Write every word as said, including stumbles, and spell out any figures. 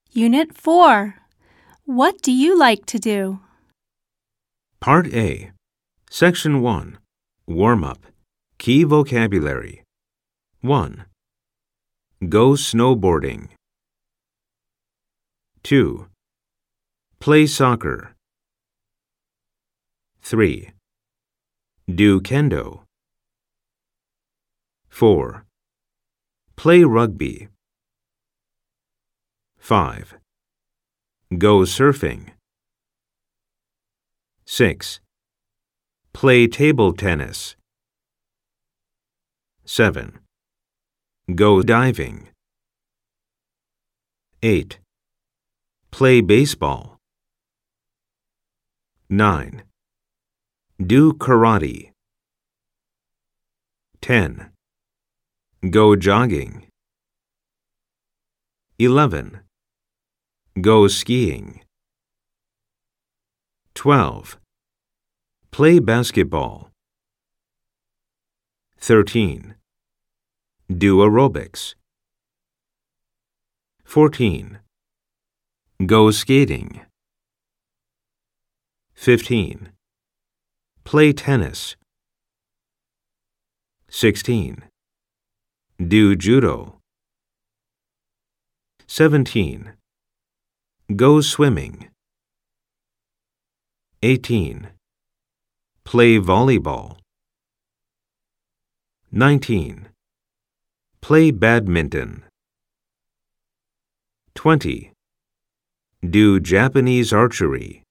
Unit four. What do you like to do? Part A. Section one. Warm-up. Key vocabulary. one. Go snowboarding. two. Play soccer. three. Do kendo. four. Play rugby. five. Go surfing. six. Play table tennis. seven. Go diving. eight. Play baseball. nine. Do karate. ten. Go jogging. eleven. Go skiing. twelve. Play basketball. thirteen. Do aerobics. fourteen. Go skating. fifteen. Play tennis. sixteen. Do judo. seventeen. Go swimming. eighteen. Play volleyball. nineteen. Play badminton. twenty. Do Japanese archery.